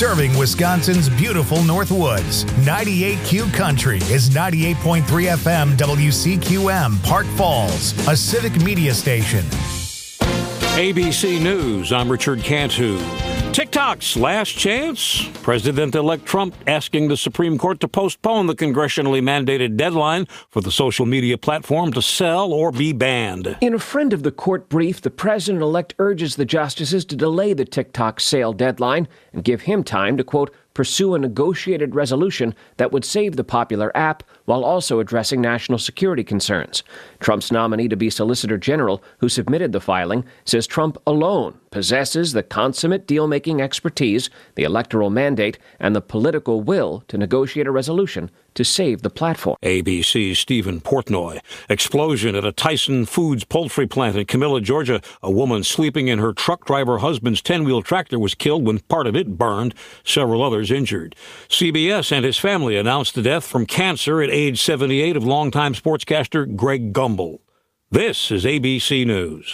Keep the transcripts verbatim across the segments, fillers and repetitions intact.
Serving Wisconsin's beautiful Northwoods. ninety-eight Q Country is ninety-eight point three F M W C Q M, Park Falls, a civic media station. A B C News, I'm Richard Cantu. TikTok's last chance? President-elect Trump asking the Supreme Court to postpone the congressionally mandated deadline for the social media platform to sell or be banned. In a friend of the court brief, the president-elect urges the justices to delay the TikTok sale deadline and give him time to, quote, pursue a negotiated resolution that would save the popular app while also addressing national security concerns. Trump's nominee to be Solicitor General, who submitted the filing, says Trump alone possesses the consummate deal-making expertise, the electoral mandate, and the political will to negotiate a resolution to save the platform. A B C's Stephen Portnoy. Explosion at a Tyson Foods poultry plant in Camilla, Georgia. A woman sleeping in her truck driver husband's ten-wheel tractor was killed when part of it burned. Several others injured. C B S and his family announced the death from cancer at age seventy-eight of longtime sportscaster Greg Gumbel. This is A B C News.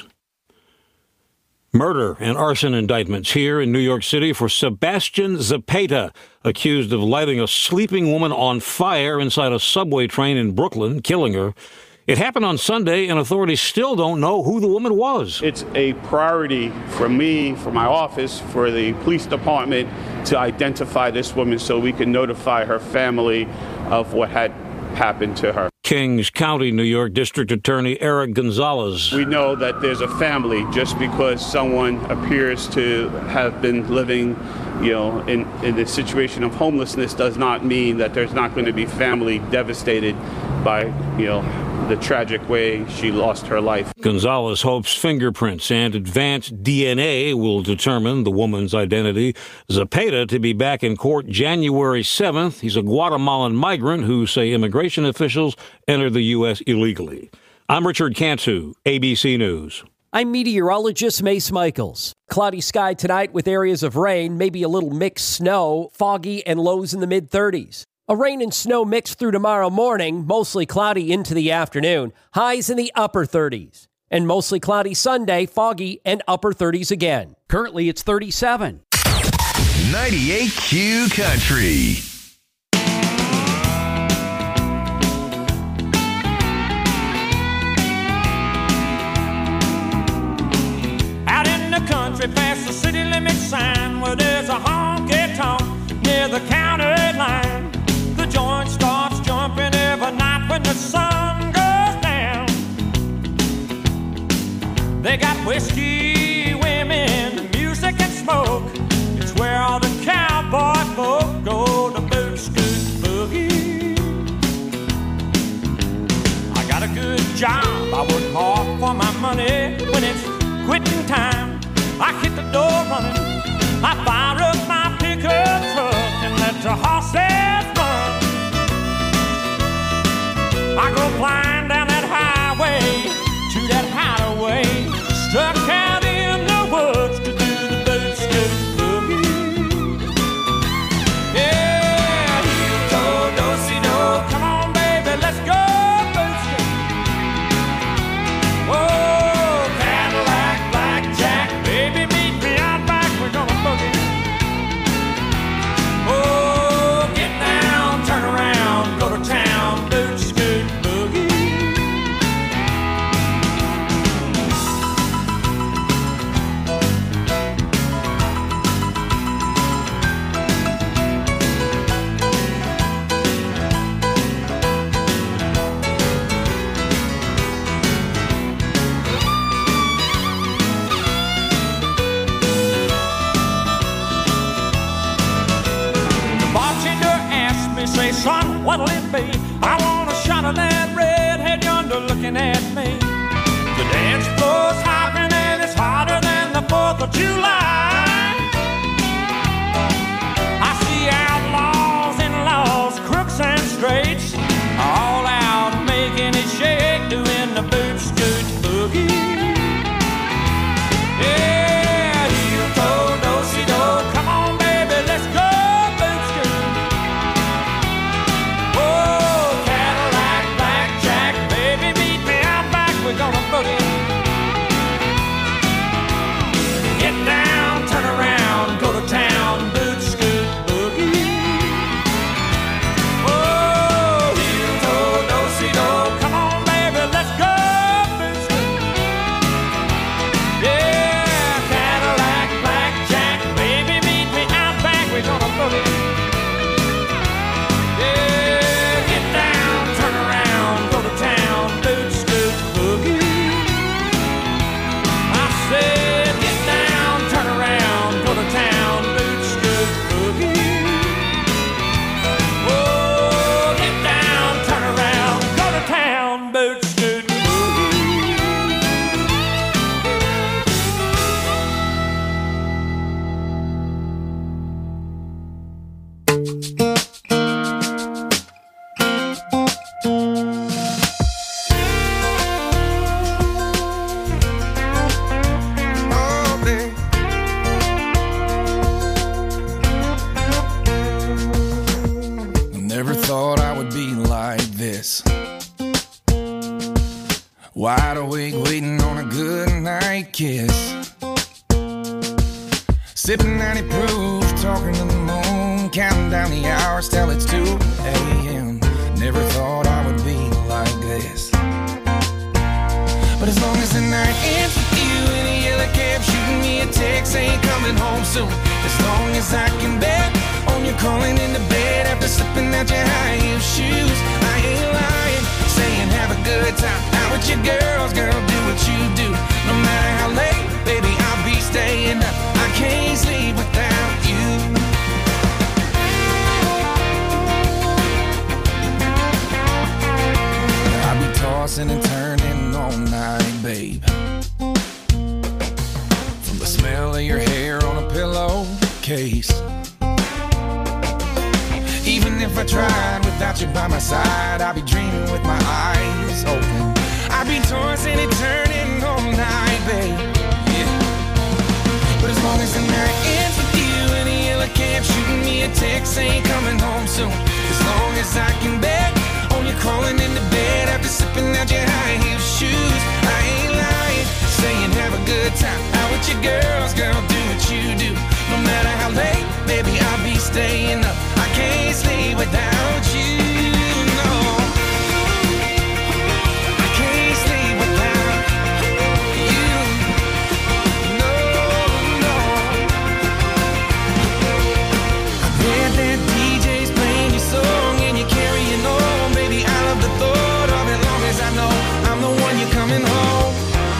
Murder and arson indictments here in New York City for Sebastian Zapata, accused of lighting a sleeping woman on fire inside a subway train in Brooklyn, killing her. It happened on Sunday, and authorities still don't know who the woman was. It's a priority for me, for my office, for the police department to identify this woman so we can notify her family of what had happened to her. Kings County, New York District Attorney Eric Gonzalez. We know that there's a family. Just because someone appears to have been living, you know, in, in the situation of homelessness does not mean that there's not going to be family devastated by, you know, the tragic way she lost her life. Gonzalez hopes fingerprints and advanced D N A will determine the woman's identity. Zapata to be back in court January seventh. He's a Guatemalan migrant who say immigration officials entered the U S illegally. I'm Richard Cantu, A B C News. I'm meteorologist Mace Michaels. Cloudy sky tonight with areas of rain, maybe a little mixed snow, foggy and lows in the mid-thirties. A rain and snow mix through tomorrow morning, mostly cloudy into the afternoon. Highs in the upper thirties. And mostly cloudy Sunday, foggy and upper thirties again. Currently it's thirty-seven. ninety-eight Q Country. Out in the country past the city limit sign where there's a honky-tonk near the county line. The joint starts jumping every night when the sun goes down. They got whiskey, women, music and smoke. It's where all the cowboy folk go to boot scoot boogie. I got a good job, I work hard for my money. When it's quitting time, I hit the door running. I fire up my pickup truck and let the horses run. I go flying down that highway to that hideaway, stuck out in the woods to do the boot scoot boogie. Yeah, heel toe, do-si-do, come on baby, let's go boot scoot. Whoa, Cadillac, blackjack, baby meet me out back, we're gonna boogie. Oh, get down, turn around, go to town, boot scoot. Say, son, what'll it be? I want a shot of that redhead yonder looking at me. The dance floor's hopping and it's hotter than the fourth of July. I see outlaws and laws, crooks and straights, all out making it shake, doing the boot scoot boogie. Yeah, heel toe, do-si-do, come on baby, let's go. We're gonna boogie. Get down. Wide awake, waiting on a good night kiss. Sipping ninety proof, talking to the moon, counting down the hours till it's two a.m. Never thought I would be like this. But as long as the night ends with you in a yellow cab, shooting me a text saying coming home soon. As long as I can bet on you calling into bed after slipping out your high heel shoes. I ain't lying, saying have a good time out with your girls, girl, do what you do. No matter how late, baby, I'll be staying up. I can't sleep without you. I'll be tossing and turning all night, babe. From the smell of your hair on a pillowcase. Even if I tried without you by my side, I'd be dreaming with my eyes open. I'd be tossing and turning all night, babe. Yeah. But as long as the night ends with you in a yellow cab, shooting me a text saying coming home soon. As long as I can bet on you crawling into bed after sipping out your high heel shoes. I ain't lying, saying have a good time out with your girls, girl, do what you do. No matter how late, baby, I'll be staying up. I can't sleep without you, no. I can't sleep without you, no, no. I bet that D J's playing your song and you're carrying on. Baby, I love the thought of it, long as I know I'm the one you're coming home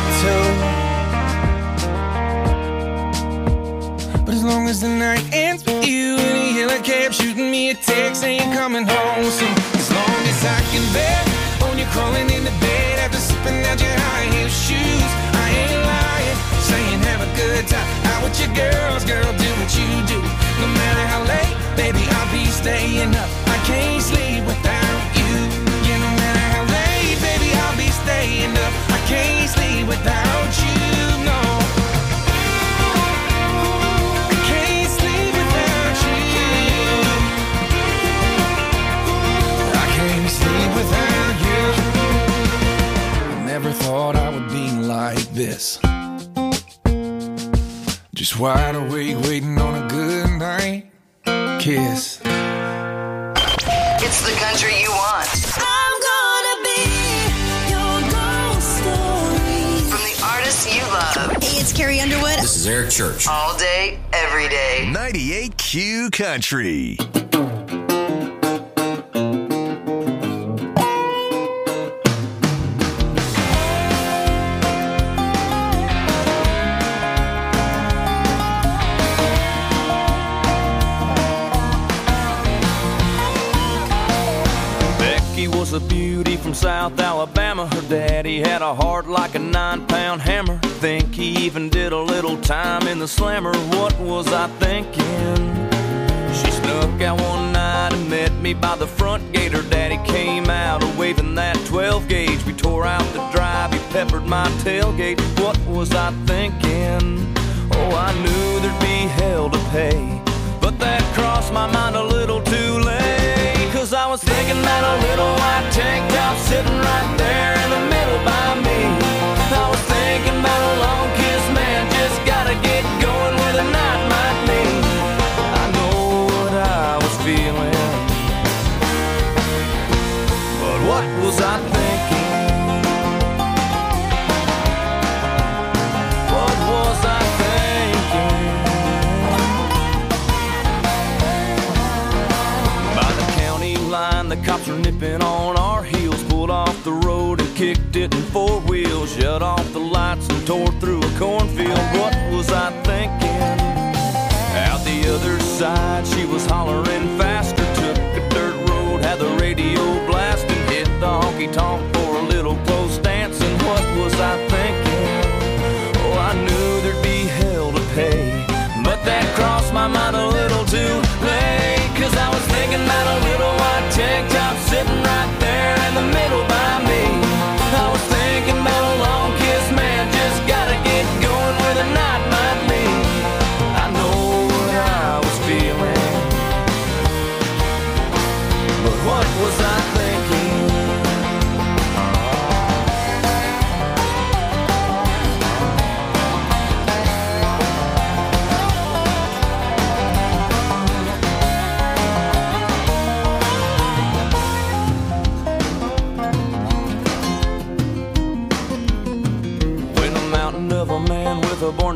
to. But as long as the night ends with you in a yellow cab, shooting me a text saying coming home soon. As long as I can bet on you crawling into bed after sipping out your high heel shoes. I ain't lying, saying have a good time out with your girls, girl, do what you do. No matter how late, baby, I'll be staying up. I can't sleep without you. Yeah, no matter how late, baby, I'll be staying up. I can't sleep without you, no. Without you, I never thought I would be like this. Just wide awake, waiting on a good night kiss. It's the country you want. I'm gonna be your ghost story. From the artists you love. Hey, it's Carrie Underwood. This is Eric Church. All day, every day. ninety-eight Q Country. Was a beauty from South Alabama. Her daddy had a heart like a nine-pound hammer. Think he even did a little time in the slammer. What was I thinking? She snuck out one night and met me by the front gate. Her daddy came out waving that twelve gauge. We tore out the drive, he peppered my tailgate. What was I thinking? Oh, I knew there'd be hell to pay, but that crossed my mind a little too late. Cause I was thinking about a little white tank top sitting right there in the middle by me. I was thinking about a long kiss, man, just gotta get going where the night might lead. I know what I was feeling, but what was I thinking? What was I thinking? By the county line, the cops were nipping on our heels. Pulled off the road and kicked it in four wheels. Shut off the lights and tore through a cornfield. What was I thinking? Out the other side, she was hollering faster. Took a dirt road, had the radio blasting. Hit the honky-tonk for a little close dancing. What was I thinking? Oh, I knew there'd be hell to pay, but that crossed my mind a little too late. Cause I was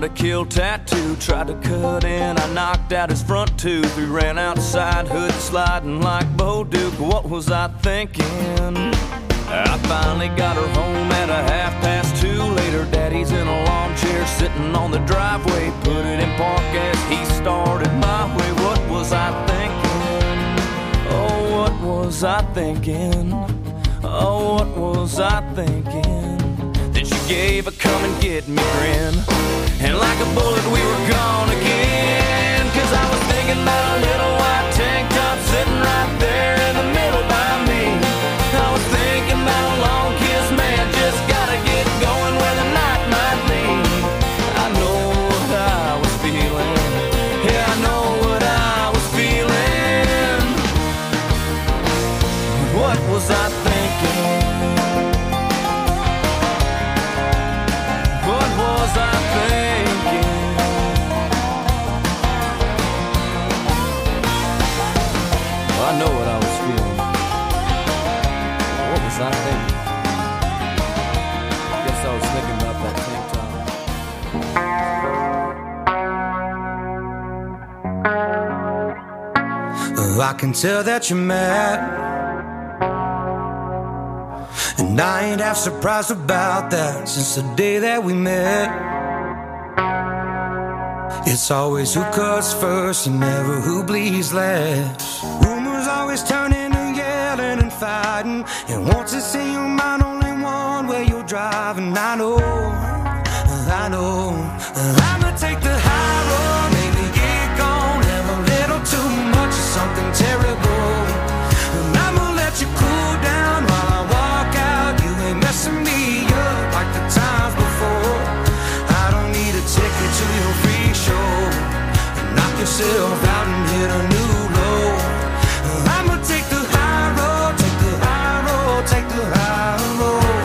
to kill tattoo. Tried to cut in, I knocked out his front tooth. We ran outside, hood sliding like Bo Duke. What was I thinking? I finally got her home at a half past two. Later, Daddy's in a lawn chair sitting on the driveway. Put it in park as he started my way. What was I thinking? Oh, what was I thinking? Oh, what was I thinking? Then she gave a come and get me grin, and like a bullet we were gone again. Cause I was thinking about a little white tank top sitting right there in the middle by me. I was thinking about a long kiss, man, just gotta get going where the night might lead. I know what I was feeling, yeah, I know what I was feeling. What was I thinking? What was I thinking? Well, I know what I was feeling. What was I thinking? Guess I was thinking about that tank top. Oh, I can tell that you're mad, and I ain't half surprised about that. Since the day that we met, it's always who cuts first and never who bleeds last. Rumors always turn into yelling and fighting, and once it's in your mind, only one way you're driving. I know, I know, I'ma take the high road, maybe get gone, have a little too much of something terrible, and I'ma let you cool down while I walk out. You ain't messing me up like the times before. I don't need a ticket to your free show. Knock yourself out and hit a new low. I'ma take the high road, take the high road, take the high road.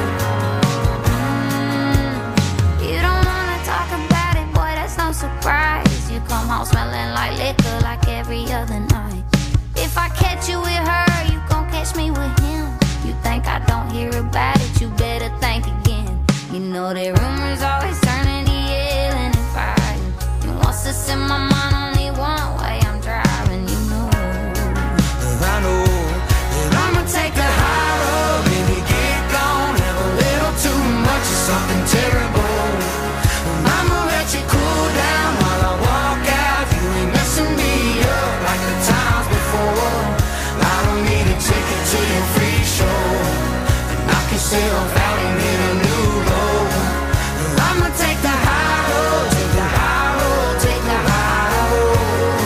You don't wanna talk about it, boy, that's no surprise. You come home smelling like liquor like every other night. If I catch you with her, you gon' catch me with him. You think I don't hear about it, you better think again. You know that rumors always turn into yelling and fighting, and once it's in my mind, only one way I'm driving, you know. I know that I'ma take the high road, baby, get gone, have a little too much of something terrible. I'ma let you cool down while I walk out. You ain't messing me up like the times before. I don't need a ticket to your free show. Knock yourself out and hit a new low. I'ma take the high road, take the high road, take the high road.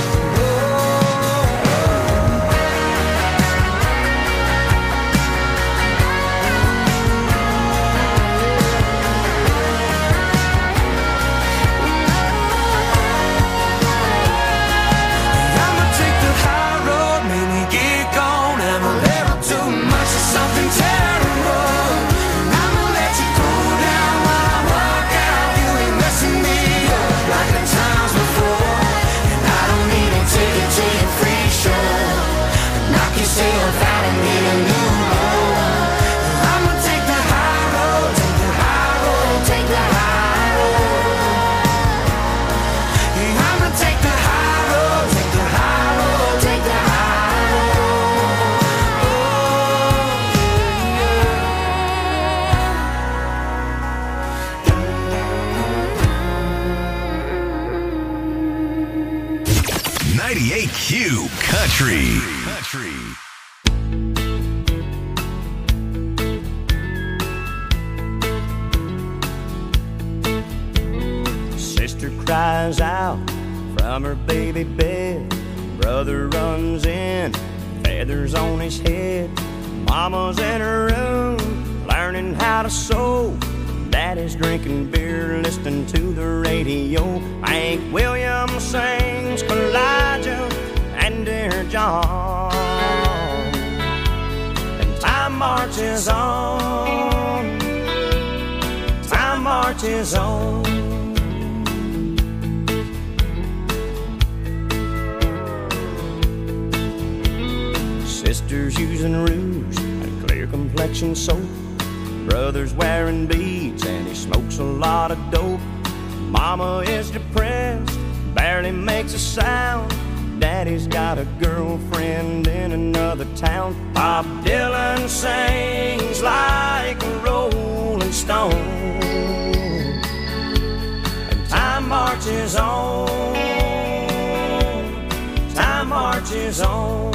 I'ma take the high road, maybe get gone, have a little too much of something terrible. I'ma let you cool down while I walk out. You ain't messing me up like the times before, and I don't need a ticket to your free show. Knock yourself out and hit a new low. I'ma take the high road, take the high road, take the high road. I'ma take the high road, take the high road, take the high road. ninety-eight Q Country. Country. Sister cries out from her baby bed. Brother runs in, feathers on his head. Mama's in her room, learning how to sew. Daddy's drinking beer, listening to the radio. Hank Williams sings Elijah and Dear John. And time marches on, time marches on. Sister's using rouge and clear complexion soap. Brother's wearing beads and he smokes a lot of dope. Mama is depressed, barely makes a sound. Daddy's got a girlfriend in another town. Bob Dylan sings like a rolling stone, and time marches on, time marches on.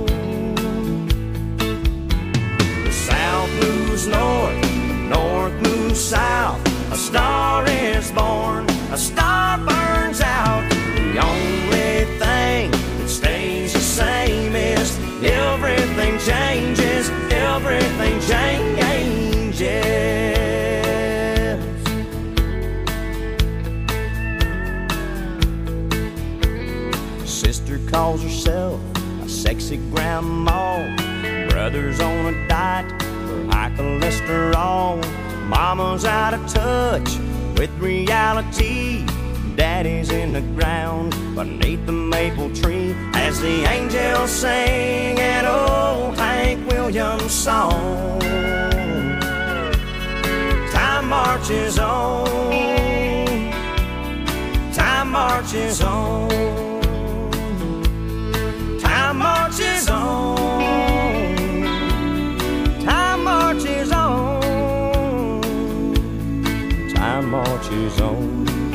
The South moves north, north moves south. A star is born, a star burns out. The only thing that stays the same is everything changes, everything changes. Sister calls herself a sexy grandma. Brother's on a diet for high cholesterol. Mama's out of touch with reality. Daddy's in the ground beneath the maple tree as the angels sing an old Hank Williams song. Time marches on, time marches on, time marches on, time marches on, time marches on.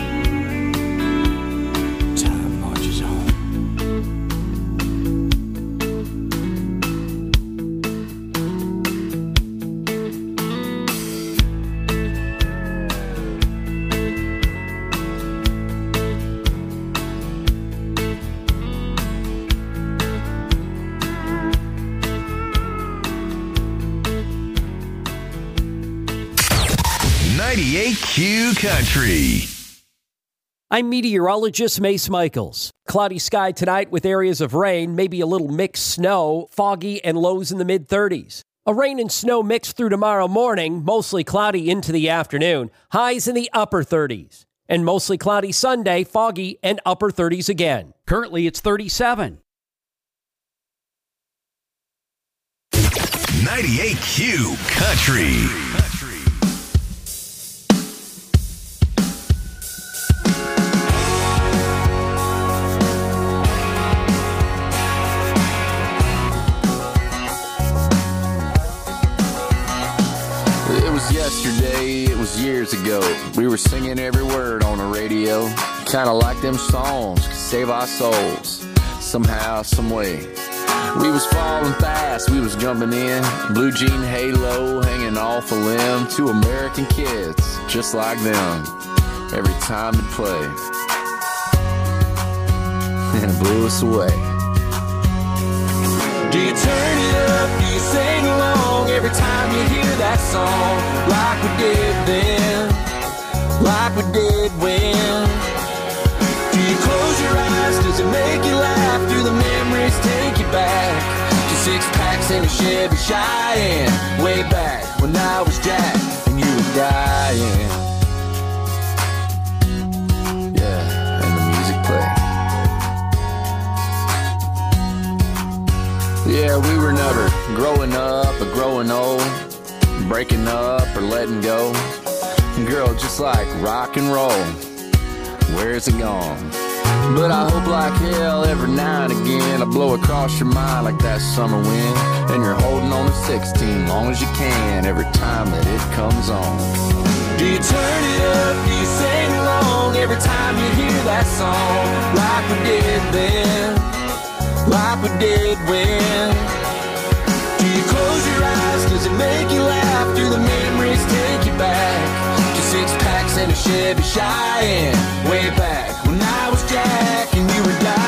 ninety-eight Q Country. I'm meteorologist Mace Michaels. Cloudy sky tonight with areas of rain, maybe a little mixed snow, foggy and lows in the mid thirties. A rain and snow mix through tomorrow morning, mostly cloudy into the afternoon. Highs in the upper thirties. And mostly cloudy Sunday, foggy and upper thirties again. Currently it's thirty-seven. ninety-eight Q Country. Yesterday, it was years ago. We were singing every word on the radio. Kinda like them songs could save our souls somehow, some way. We was falling fast, we was jumping in. Blue jean halo hanging off a limb. Two American kids, just like them. Every time it played, and it blew us away. Do you turn it up? Do you sing along every time you hear that song? Like we did then, like we did when. Do you close your eyes? Does it make you laugh? Do the memories take you back to six packs in a Chevy Cheyenne? Way back when I was Jack and you were dying. Yeah, and the music played. Yeah, we were never growing up or growing old, breaking up or letting go. Girl, just like rock and roll, where's it gone? But I hope like hell every now and again I blow across your mind like that summer wind, and you're holding on to sixteen long as you can every time that it comes on. Do you turn it up? Do you sing along every time you hear that song? Like we did then, like we did when. Do you close your eyes? Does it make you laugh? Do the memories take you back to six packs and a Chevy Cheyenne? Way back when I was Jack and you were dying.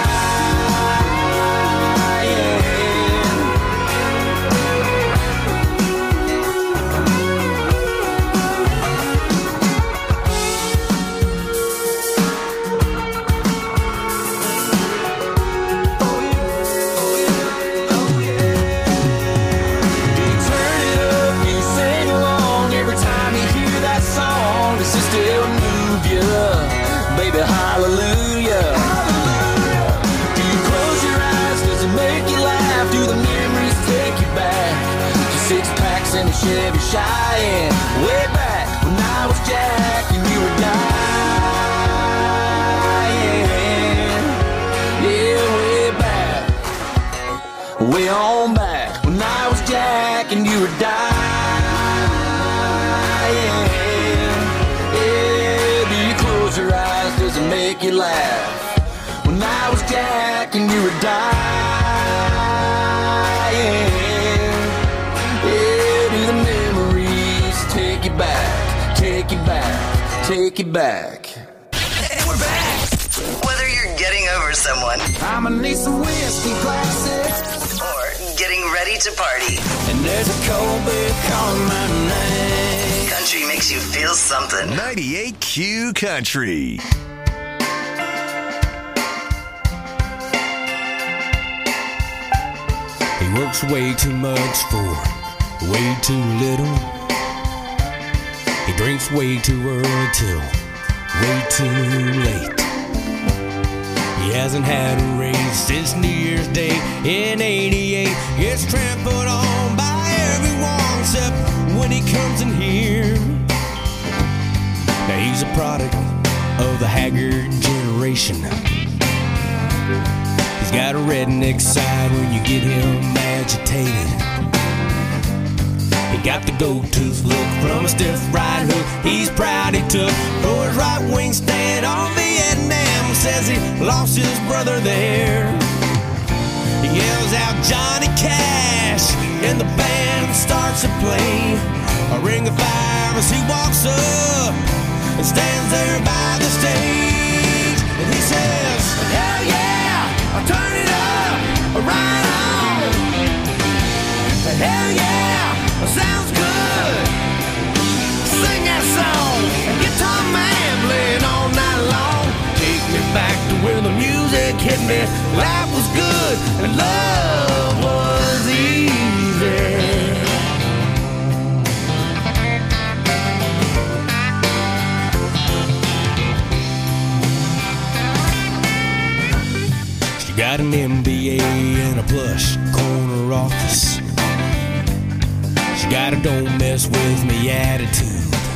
Baby, hallelujah. Hallelujah. Do you close your eyes? Does it make you laugh? Do the memories take you back to six packs and a Chevy Cheyenne? Way back when I was Jack and you were dying. way on back when I was Jack and you were dying. Yeah, do you close your eyes? Does it make you laugh? When I was Jack and you were dying. Yeah, do the memories take you back, take you back, take you back. And we're back. Whether you're getting over someone, I'm gonna need some whiskey glasses, or getting ready to party, and there's a cold beer calling my name. country makes you feel something. ninety-eight Q Country. He works way too much for way too little. He drinks way too early till way too late. He hasn't had a raise since New Year's Day in eighty-eight. Gets trampled on by everyone except when he comes in here. Now he's a product of the haggard generation. He's got a redneck side when you get him agitated. He got the gold tooth look from a stiff right hook he's proud he took for his right wing stand on Vietnam. Says he lost his brother there. He yells out Johnny Cash and the band starts to play. A ring of fire as he walks up and stands there by the stage. And he says, hell yeah, I'll turn it up, right on. Hell yeah, sounds good. Sing that song, guitar man playing all night long. Take me back to where the music hit me. Life was good and love was easy. She got an M B A and a plush corner office. She got a don't mess with me attitude.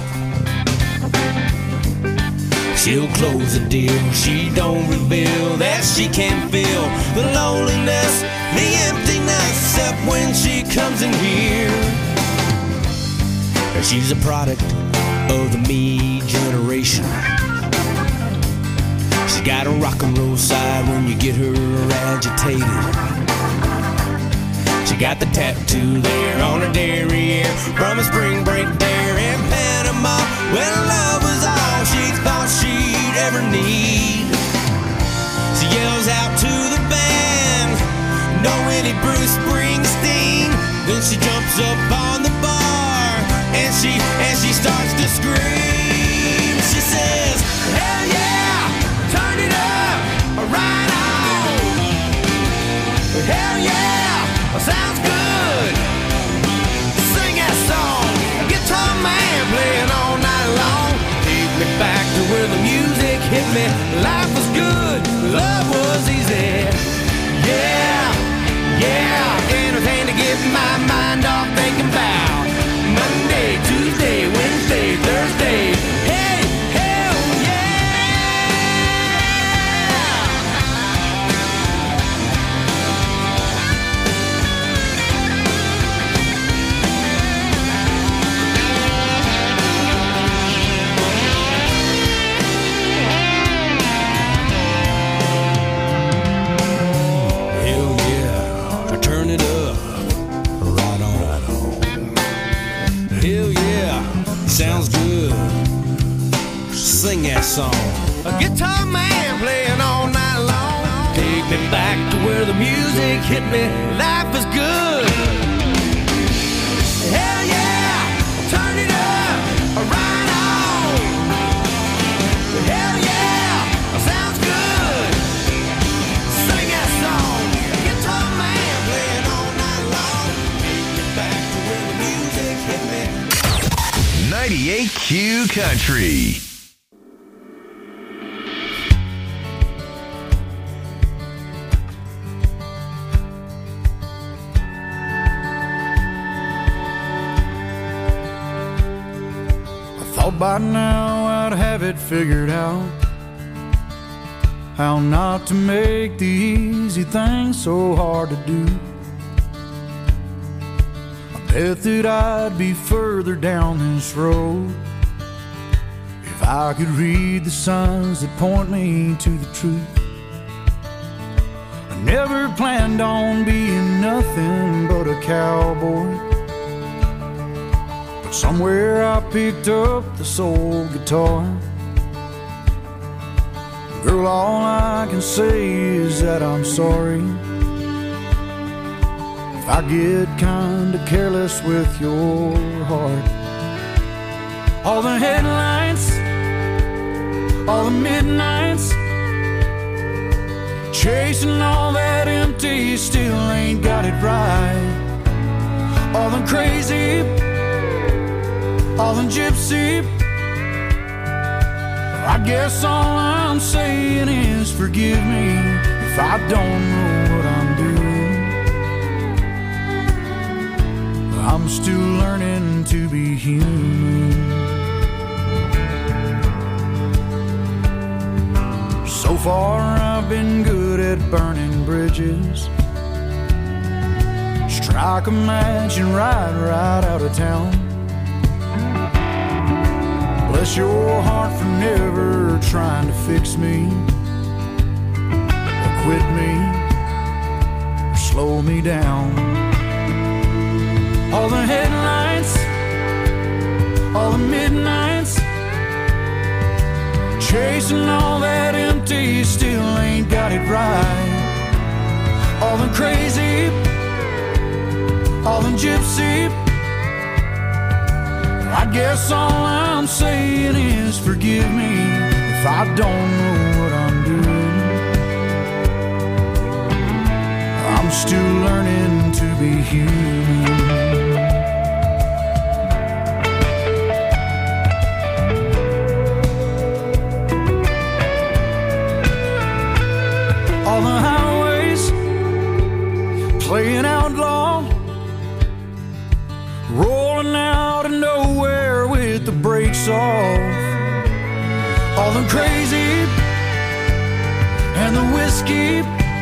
She'll close the deal, she don't reveal that she can feel the loneliness, the emptiness, except when she comes in here. And she's a product of the me generation. She's got a rock and roll side when you get her agitated. She got the tattoo there on her derriere from a spring break there in Panama when love was all she thought she'd ever need. She yells out to the band, no any Bruce Springsteen. Then she jumps up on the bar and she and she starts to scream. She says, hell yeah, turn it up, right on. Hell yeah, sounds good. Sing that song, guitar man playing all night long. Take me back to where the music hit me. Life was good, love was easy. Yeah, yeah, anything to get my mind off thinking about Monday, Tuesday, Wednesday, Thursday. Hey, hell sounds good. Sing that song. A guitar man playing all night long. Take me back to where the music hit me. Life is good. Hell yeah, turn it up, right on. Hell yeah, sounds good. Sing that song. A guitar man playing all night long. Take me back to where the music hit me. ninety-eight Q Country. I thought by now I'd have it figured out, how not to make the easy things so hard to do. Bet that I'd be further down this road if I could read the signs that point me to the truth. I never planned on being nothing but a cowboy, but somewhere I picked up the soul guitar. Girl, all I can say is that I'm sorry if I get kinda careless with your heart. All the headlights, all the midnights, chasing all that empty, still ain't got it right. All the crazy, all the gypsy, I guess all I'm saying is forgive me if I don't know what I'm doing. I'm still learning to be human. So far I've been good at burning bridges. Strike a match and ride right out of town. Bless your heart for never trying to fix me, or quit me, or slow me down. All the headlights, all the midnights, chasing all that empty, still ain't got it right. All the crazy, all the gypsy, I guess all I'm saying is forgive me if I don't know what I'm doing. I'm still learning to be human. All the highways playing outlaw, rolling out of nowhere with the brakes off. All the crazy and the whiskey,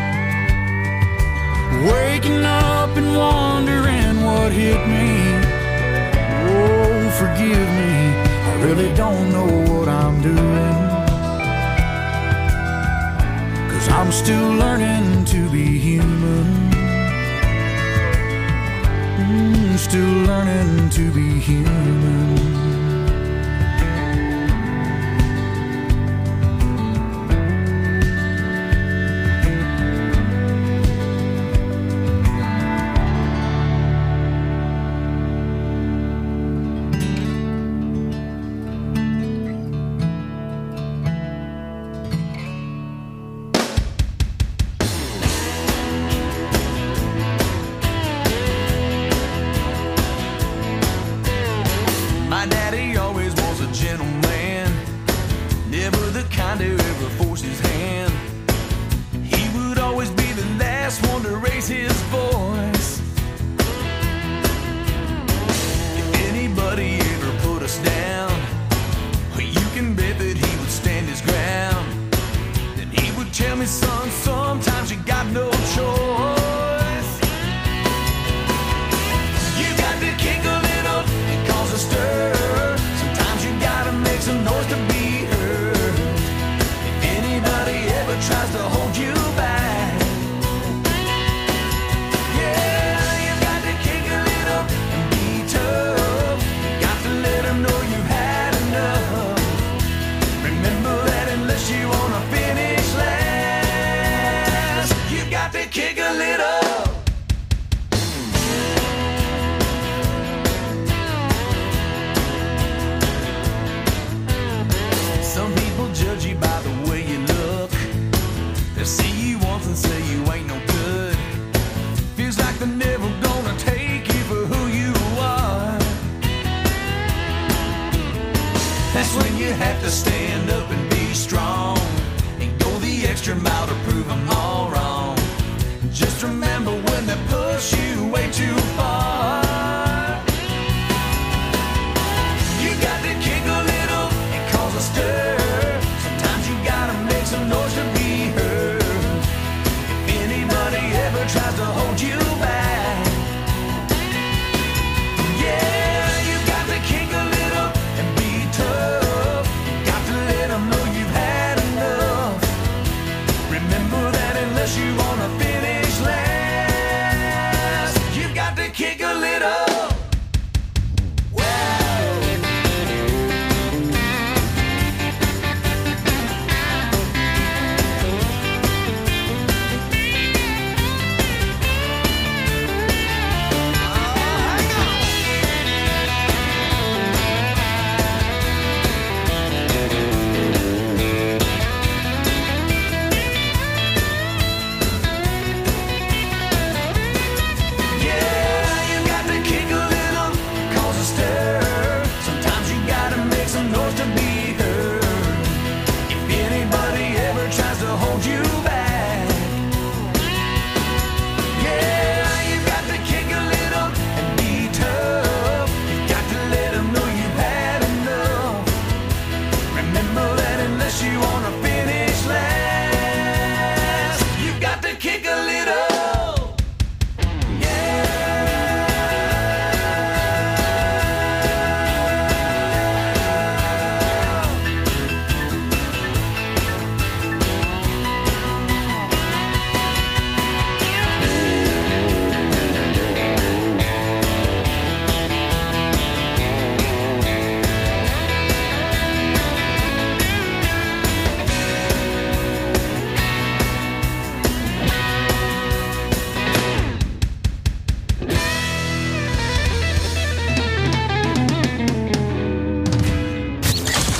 waking up and wondering what hit me. Oh, forgive me, I really don't know what I'm doing, 'cause I'm still learning to be human. Mm, still learning to be human.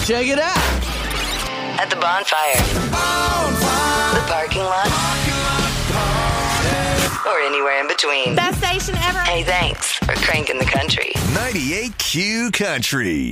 check it out. At the bonfire, bonfire. The parking lot, parking lot or anywhere in between. Best station ever. Hey, thanks for cranking the country. ninety-eight Q Country.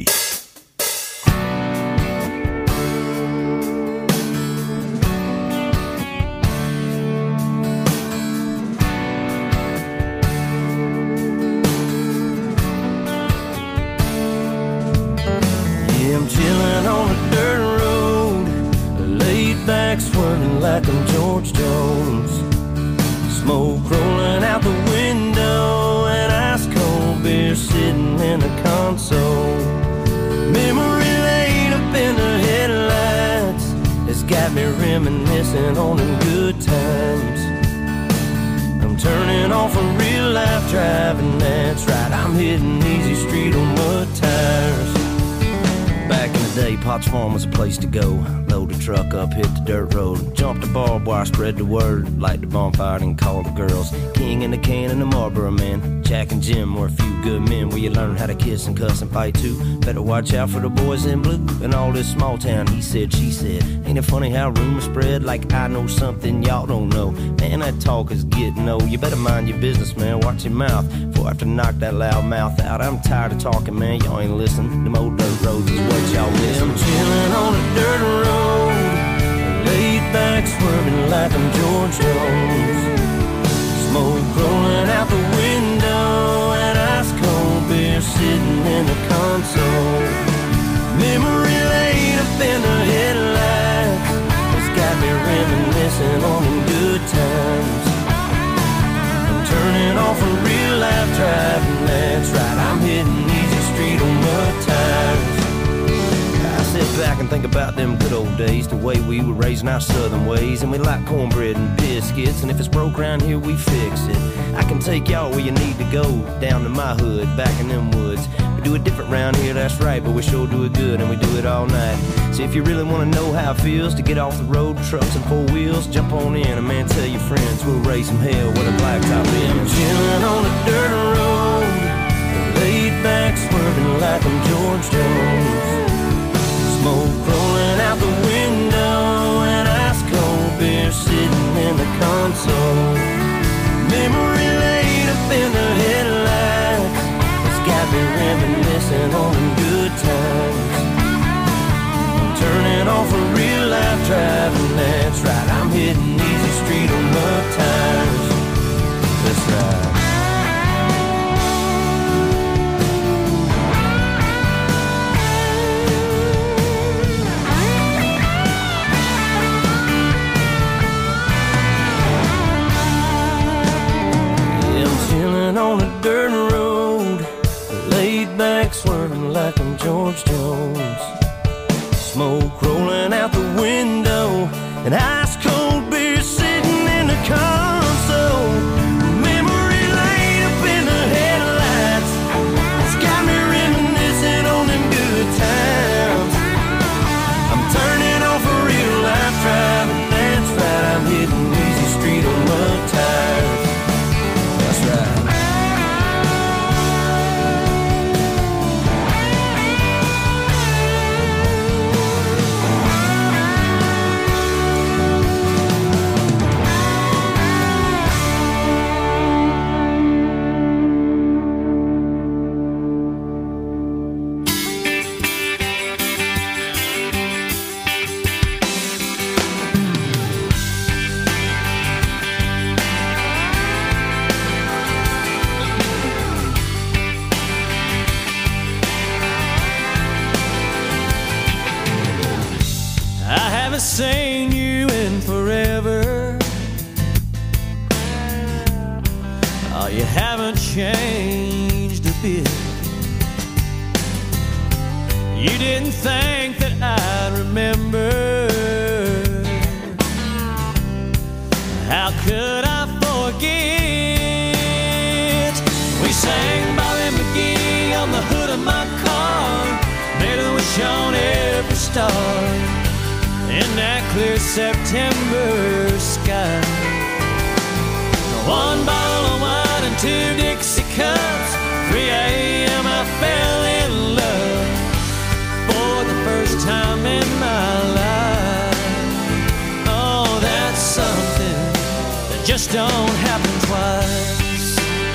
I'm chilling on a dirt road, laid back swerving like I'm George Jones. Smoke rolling out the window and ice cold beer sitting in the console. Memory laid up in the headlights has got me reminiscing on them good times. I'm turning off a real life driving, that's right, I'm hitting easy street on mud tires. Back in the day, Potts Farm was a place to go. Load the truck up, hit the dirt road. Jump the barbed wire, spread the word. Light the bonfire and call the girls. King and the can and the Marlboro man. Jack and Jim were a few good men where you learn how to kiss and cuss and fight too. Better watch out for the boys in blue. And all this small town, he said, she said. Ain't it funny how rumors spread like I know something y'all don't know? Man, that talk is getting old. You better mind your business, man. Watch your mouth before I have to knock that loud mouth out. I'm tired of talking, man. Y'all ain't listening. Them old dirt roads is what y'all miss. I'm chilling on a dirt road, laid back swerving like I'm George Jones. Smoke rolling out the window and ice cold beer sitting in the console. Memory laid up in the headlights has got me reminiscing on them good times. I'm turning off a real life driving, that's right, I'm hitting easy street on mud tires. Sit back and think about them good old days, the way we were raising our southern ways. And we like cornbread and biscuits, and if it's broke around here, we fix it. I can take y'all where you need to go, down to my hood, back in them woods. We do it different round here, that's right, but we sure do it good, and we do it all night. So if you really want to know how it feels to get off the road, trucks and four wheels, jump on in, and man, tell your friends we'll raise some hell with a blacktop in. I'm chilling on a dirt road, laid back swerving like I'm George Jones. Smoke rolling out the window and ice cold beer sitting in the console. Memory laid up in the headlights has got me reminiscing on them good times. I'm turning off a real life driving, that's right, I'm hitting easy street on mud tires. That's right. On a dirt road, laid back swerving like I'm George Jones. Smoke rolling out the window and ice cold beer sitting in the console. Memory laid up in the headlights, it's got me reminiscing on them good times. I'm turning off a real life driving, that's right, I'm hitting easy street on mud tires. That's right. Seen you in forever. Oh, you haven't changed a bit. You didn't think that I'd remember. How could I forget? We sang Bobby McGee on the hood of my car, made a wish on every star in that clear September sky. One bottle of wine and two Dixie cups. three a.m. I fell in love for the first time. just don't happen twice.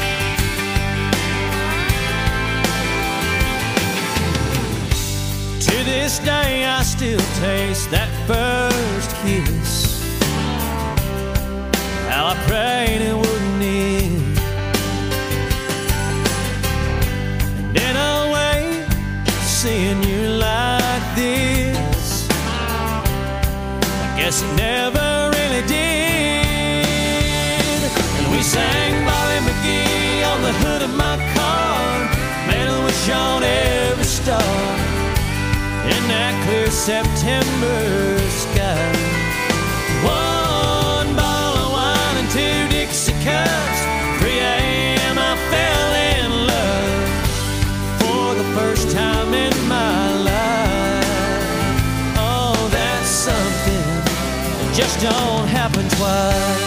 To this day I still taste that first kiss. How I prayed it wouldn't end. And in a way, seeing you like this, I guess it never really did. And we sang Bobby McGee on the hood of my car. Man, it was on every star in that clear September sky. One bottle of wine and two Dixie cups. three a.m. I fell in love for the first time in my life. Oh, that's something that just don't happen twice.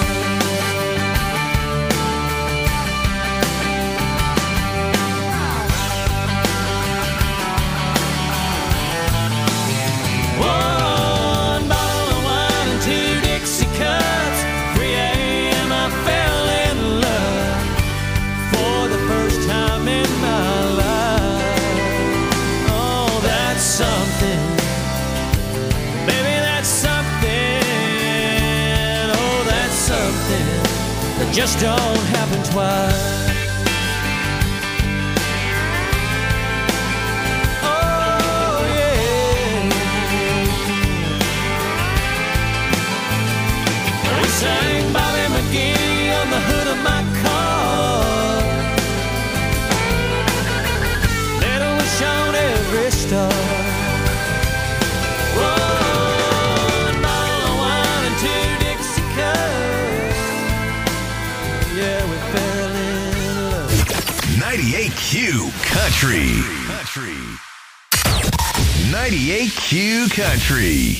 Just don't happen twice. Oh yeah. We sang Bobby McGee on the hood of my car. Little was shown every star. One bottle of wine and two Dixie cups. Yeah, we fell in love. ninety-eight Q Country. Country. ninety-eight Q Country.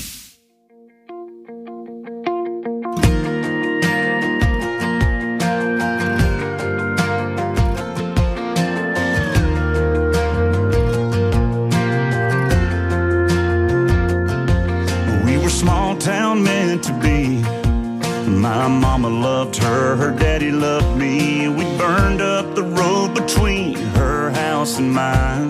We were small town meant to be. My mama loved her, her daddy loved me. We burned up the road between her house and mine.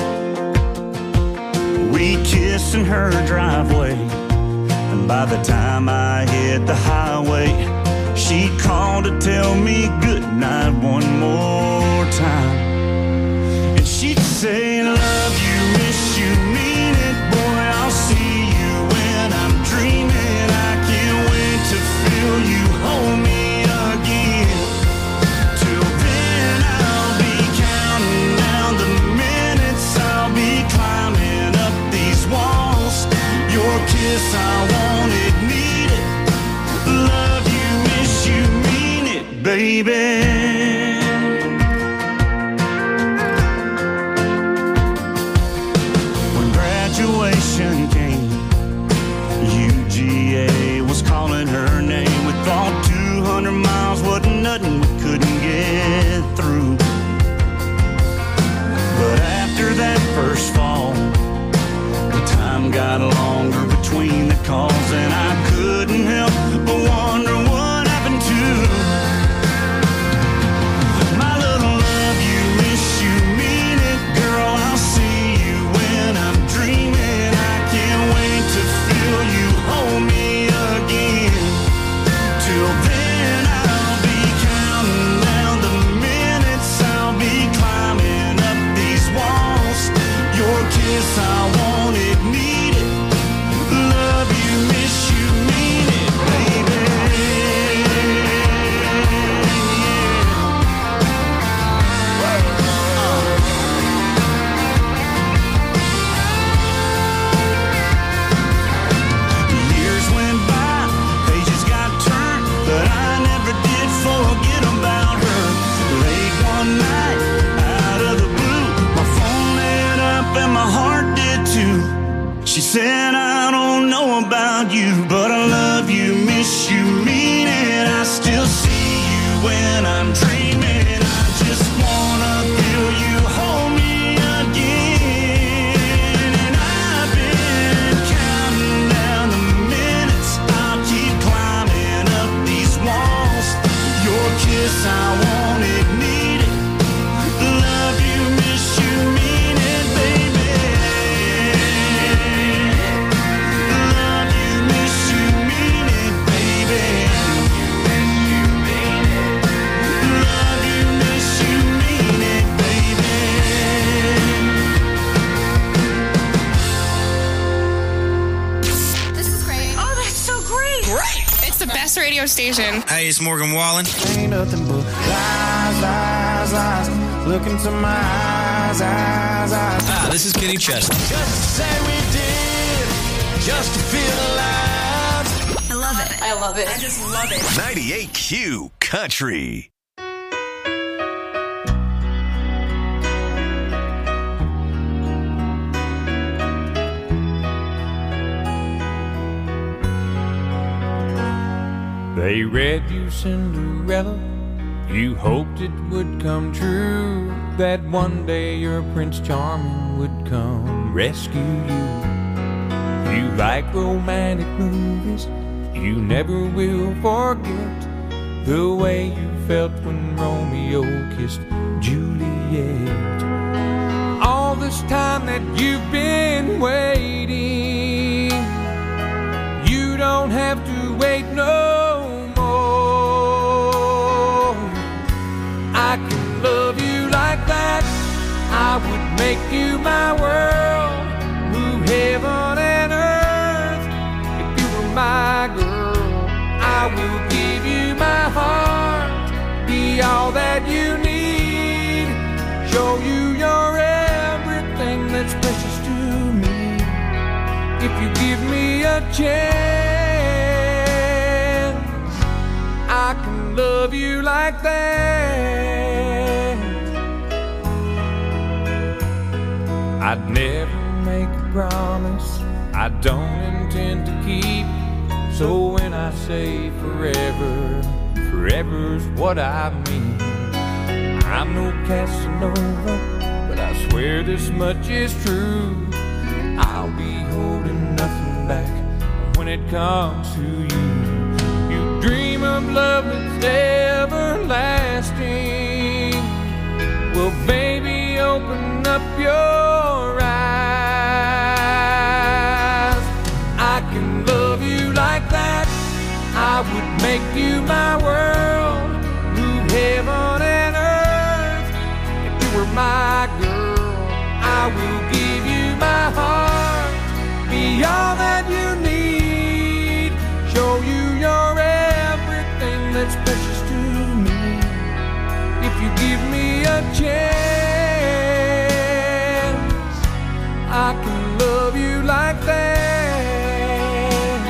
We kissed in her driveway, and by the time I hit the highway, she called to tell me goodnight one more time. And she'd say, love you, miss you, mean it, boy, I'll see you when I'm dreaming. I can't wait to feel you hold me again. Till then I'll be counting down the minutes. I'll be climbing up these walls. Your kiss, I want it, need it. Love you, miss you, mean it, baby. When graduation came, U G A was calling her name. We thought two hundred miles wasn't nothing we couldn't get through. But after that first fall, the time got longer between the calls, and I couldn't help but wonder what happened to my little love you, miss you, mean it, girl, I'll see you when I'm dreaming. I can't wait to feel you hold me again. Till then I'll be counting down the minutes. I'll be climbing up these walls. Your kiss, I want it, need it. Love you, miss you, mean it, baby. Years went by, pages got turned, but I never did forget about her. Late one night, out of the blue, my phone lit up and my heart did too. She said, I don't know about you, but I love you, miss you, mean it. I still see you when I'm dreaming. I just wanna feel you hold me again. And I've been counting down the minutes. I'll keep climbing up these walls. station. Hey, it's Morgan Wallen. Ain't nothing but lies, lies, lies. Look into my eyes, eyes, eyes. Ah, this is Kenny Chesney. Just to say we did, just to feel alive. I love it. I love it. I just love it. ninety-eight Q Country. They read you Cinderella, you hoped it would come true, that one day your Prince Charming would come rescue you. You like romantic movies, you never will forget the way you felt when Romeo kissed Juliet. All this time that you've been waiting, you don't have to wait no I can love you like that. I would make you my world, move heaven and earth. If you were my girl, I will give you my heart, be all that you need, show you you're everything that's precious to me. If you give me a chance, I can love you like that. I'd never make a promise I don't intend to keep. So when I say forever, forever's what I mean. I'm no Casanova, but I swear this much is true. I'll be holding nothing back when it comes to you. You dream of love that's everlasting. Well, baby, open up your eyes. I can love you like that. I would make you my world, move heaven and earth. If you were my girl, I will give you my heart, be all that you need, show you you're everything that's precious to me. If you give me a chance, I can love you like that.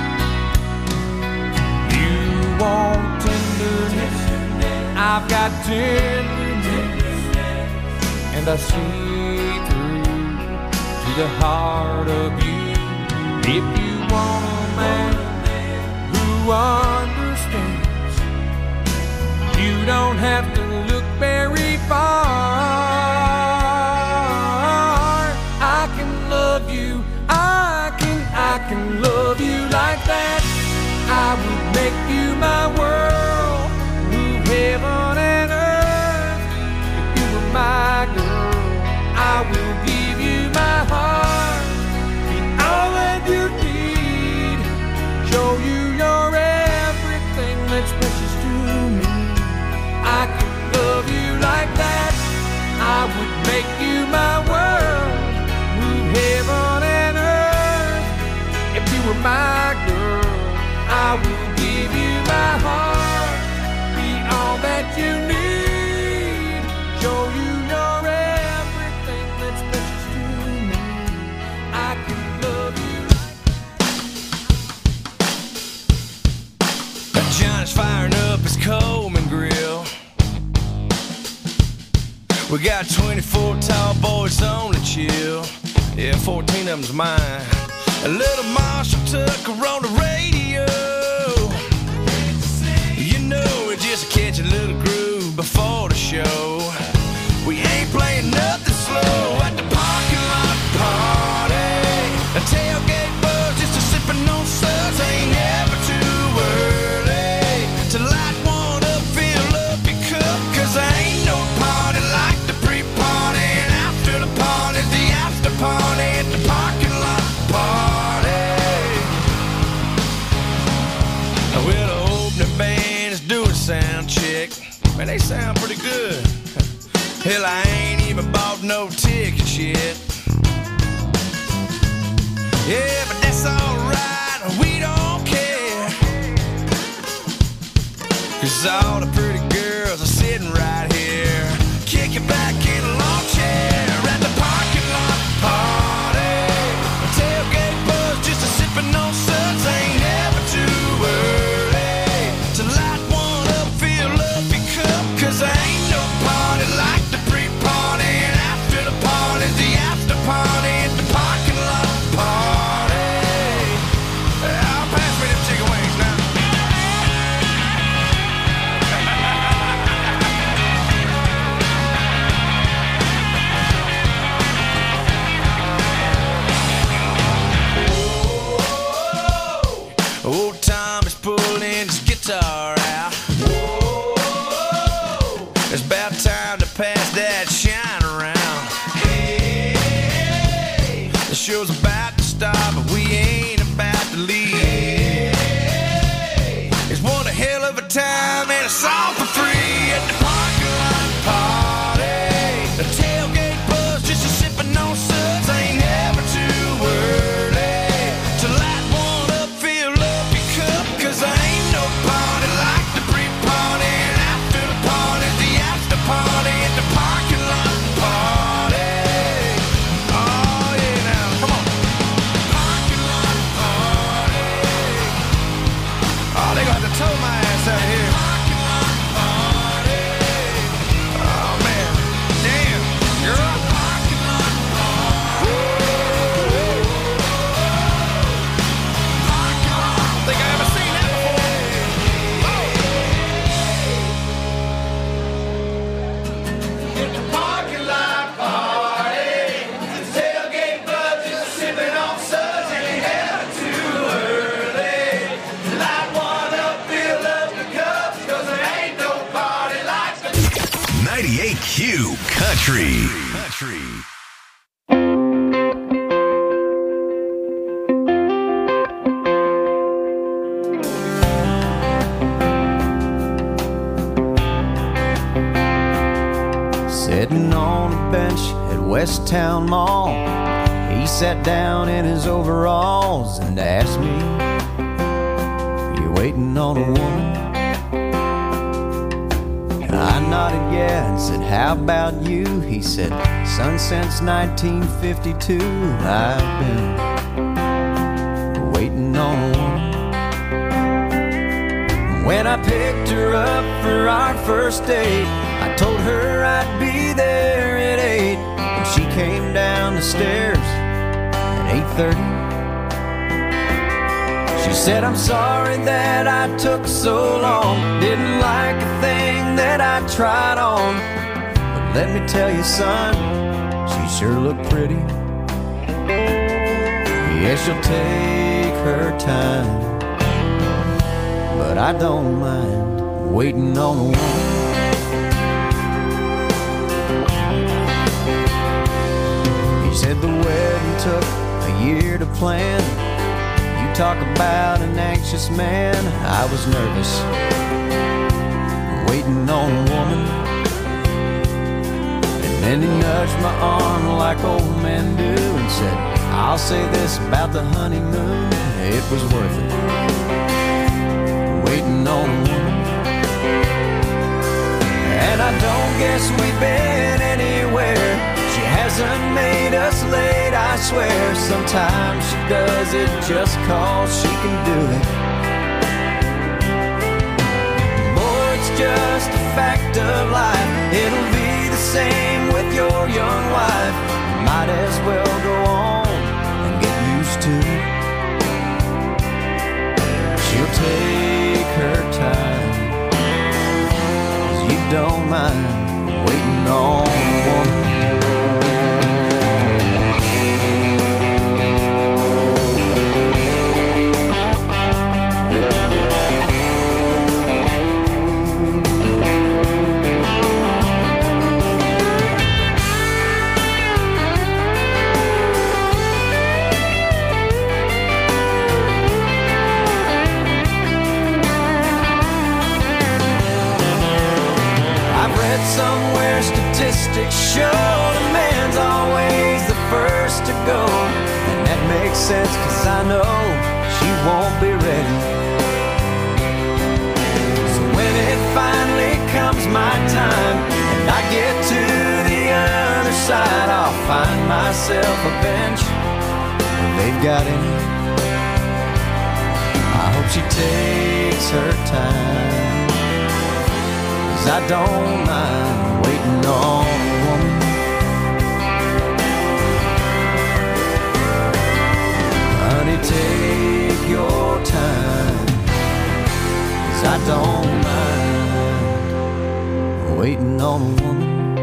You want tenderness, I've got tenderness, and I see through to the heart of you. If you want a man who understands, you don't have to look very far. I can love you, I can, I can love you like that. I would make you my world, move heaven and earth. If you were my girl, I will give you my heart, be all that you need, show you you're everything that's precious to me. I can love you like that. I would make you my world, move heaven and earth. If you were my girl, I will give you my heart, be all that you need, show you you're everything that's precious to me. I can love you like Johnny's firing up his Coleman grill. We got twenty-four tall boys on the chill. Yeah, fourteen of them's mine. A little Marshall Tucker on the radio. You know, it just catch a little groove before the show. We ain't playing nothing slow at the parking lot party. A tailgate buzz, just a sipping on suds. Ain't never too early to light one up, fill up your cup. Cause there ain't no party like the pre-party, and after the party, the after party at the parking lot party. Well, the opening band is doing sound check. Man, they sound pretty good. Hell, I ain't even bought no tickets yet. Yeah, but that's alright, we don't care. Cause all the pretty girls are sitting right here, kicking back in a lawn chair at the parking lot party. A tailgate buzz, just a sipping on suds. Ain't never too early to light one up, fill up your cup. Cause there ain't no party like the pre-party, and after the party's the after party at the parking lot party. I'll pass me them chicken wings now. Old Tom is pulling his guitar out. Whoa, it's about time to pass that shine around. Hey, the show's about to start, but we ain't about to leave. It's one a hell of a time and a song for free at the parking lot party. The tailgate buzz, just a sipping on suds. Ain't never too early to light one up, fill up your cup. Cause there ain't no party like the pre-party, and after the party's the after party at the parking lot party. Oh yeah, now come on. Parking lot party. Oh, they gonna have to tow my ass out here. Parking lot party. Oh man, damn, girl. Parking lot party. Parking lot. Think I ever seen that before? At the parking lot party, the tailgate buzz is sipping on suds. Ain't never too early. Light one up, fill up the cups, cause there ain't no party like the ninety-eight Q Country. Country. Sitting on a bench at West Town Mall, he sat down in his overalls and asked me, "You waiting on a woman?" I nodded yeah and said, "How about you?" He said, "Son, since nineteen fifty-two I've been waiting on a woman." When I picked her up for our first date, I told her I'd be there at eight, and she came down the stairs at eight thirty. She said, "I'm sorry that I took so long, didn't like a thing that I tried on, but let me tell you, son, she sure looked pretty. Yeah, she'll take her time, but I don't mind waiting on a woman." He said the wedding took a year to plan. You talk about an anxious man. I was nervous, waiting on a woman. And then he nudged my arm like old men do and said, "I'll say this about the honeymoon, it was worth it, waiting on a woman." And I don't guess we've been anywhere. She hasn't made us late, I swear. Sometimes she does it just cause she can do it. Boy, it's just a fact of life. It'll be the same with your young wife. You might as well go on and get used to it. She'll take her time, 'cause you don't mind waiting on a woman. Somewhere statistics show the man's always the first to go, and that makes sense, 'cause I know she won't be ready. So when it my time and I get to the other side, I'll find myself a bench where they've got any. I hope she takes her time, 'cause I don't mind waiting on a woman. Honey, take your time, 'cause I don't mind waiting on a woman.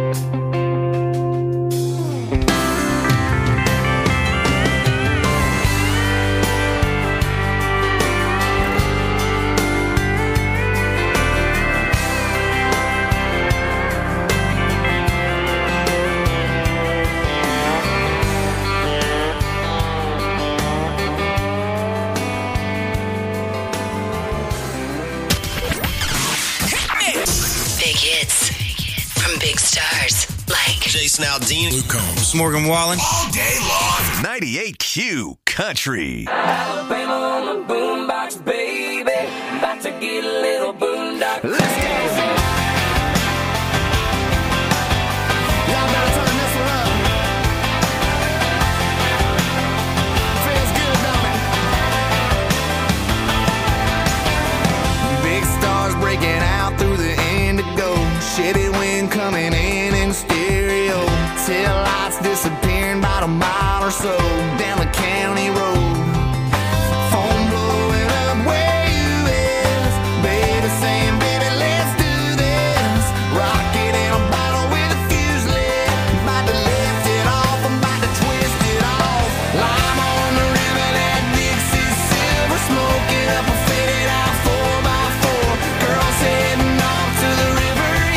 Big stars like Jason Aldean, Luke Combs, Morgan Wallen, all day long. ninety-eight Q Country. Alabama on the boombox, baby. About to get a little boondock. Let's go. Y'all better turn this one up. Feels good, don't it? Big stars breaking out through the indigo. Chevy wind coming in in stereo. Tail lights disappearing about a mile or so down the county road. Phone blowing up where you is. Baby saying, baby, let's do this. Rocket in a bottle with a fuse lit. About to lift it off, I'm about to twist it off. Lime on the river, that Dixie silver. Smoking up a faded out four by four. Girls heading off to the river.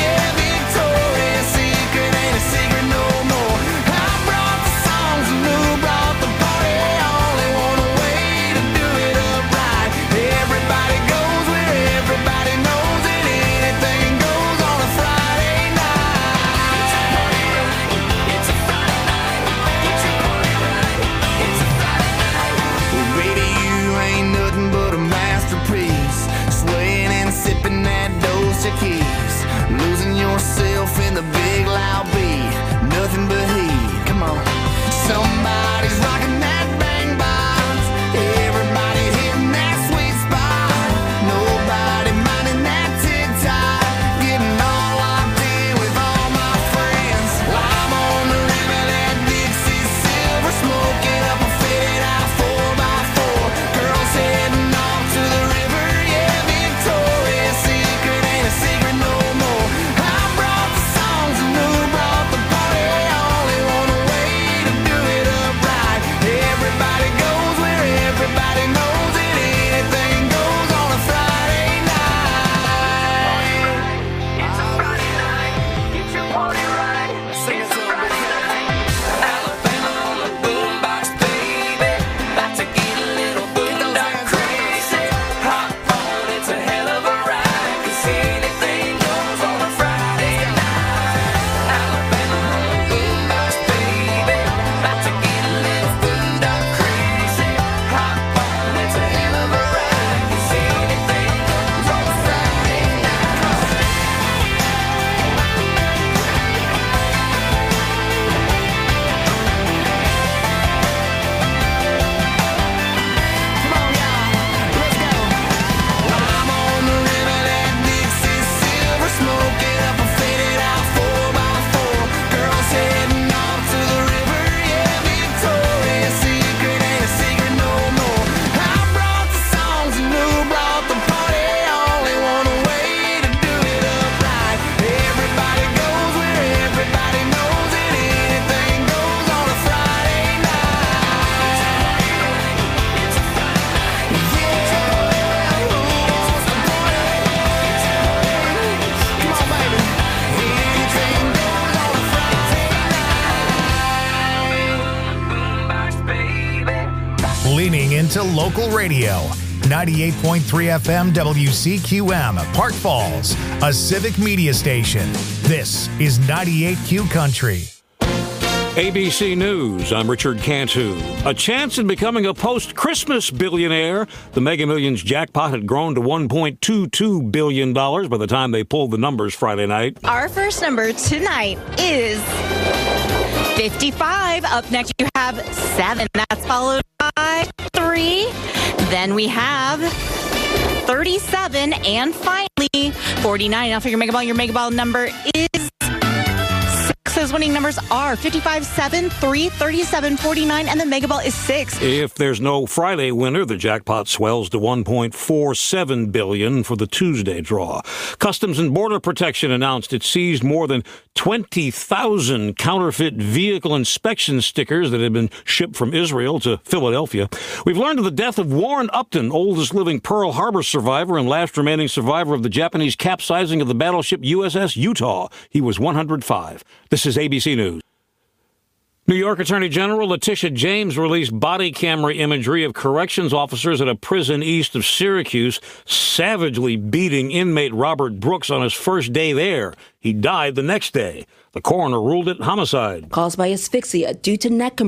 Keys, losing yourself in the big loud beat, nothing but heat. Come on, somebody's rocking that bang box, everybody hitting that sweet spot, nobody minding that tick-tock, getting all locked in with all my friends. Lime on the river, that Dixie silver, smoking up a faded out four by four. Girls heading off to the river, yeah, Victoria's Secret ain't a secret no more. I brought the songs and who brought the party. Only one way to do it up right. Everybody goes where everybody knows it. Anything goes on a Friday night. It's a Friday night. Get your party right. Sing it to me. Alabama on the boombox, baby. About to get a little boondock crazy. Hop on, it's a hell of a ride. 'Cause anything goes on a Friday night. Alabama on the boombox, baby. About to get a little boondock crazy. Hop on, it's a hell of a ride. 'Cause anything goes on a Friday night. Come on, y'all, let's go. Lime on the river, that Dixie silver, smoking up a faded out four by four. Girls heading off to the river, yeah, Victoria's Secret ain't a secret no more. I brought the songs and who brought the party. Only one way to do it up right. Everybody goes where everybody knows it. Anything goes on a Friday night. It's a Friday night. Yeah, who wants to party? Come on, baby. Anything goes on a Friday Boombox, baby. Leaning into local radio. ninety-eight point three F M W C Q M, Park Falls, a civic media station. This is ninety-eight Q Country. A B C News, I'm Richard Cantu. A chance in becoming a post-Christmas billionaire. The Mega Millions jackpot had grown to one point two two billion dollars by the time they pulled the numbers Friday night. Our first number tonight is fifty-five. Up next, you have seven. That's followed by three. Then we have thirty-seven. And finally, forty-nine. Now for your Mega Ball, your Mega Ball number is Those winning numbers are fifty-five, seven, three, thirty-seven, forty-nine, and the Mega Ball is six. If there's no Friday winner, the jackpot swells to one point four seven billion dollars for the Tuesday draw. Customs and Border Protection announced it seized more than twenty thousand counterfeit vehicle inspection stickers that had been shipped from Israel to Philadelphia. We've learned of the death of Warren Upton, oldest living Pearl Harbor survivor and last remaining survivor of the Japanese capsizing of the battleship U S S Utah. He was one hundred five. This is A B C News. New York Attorney General Letitia James released body camera imagery of corrections officers at a prison east of Syracuse savagely beating inmate Robert Brooks on his first day there. He died the next day. The coroner ruled it homicide. Caused by asphyxia due to neck compression.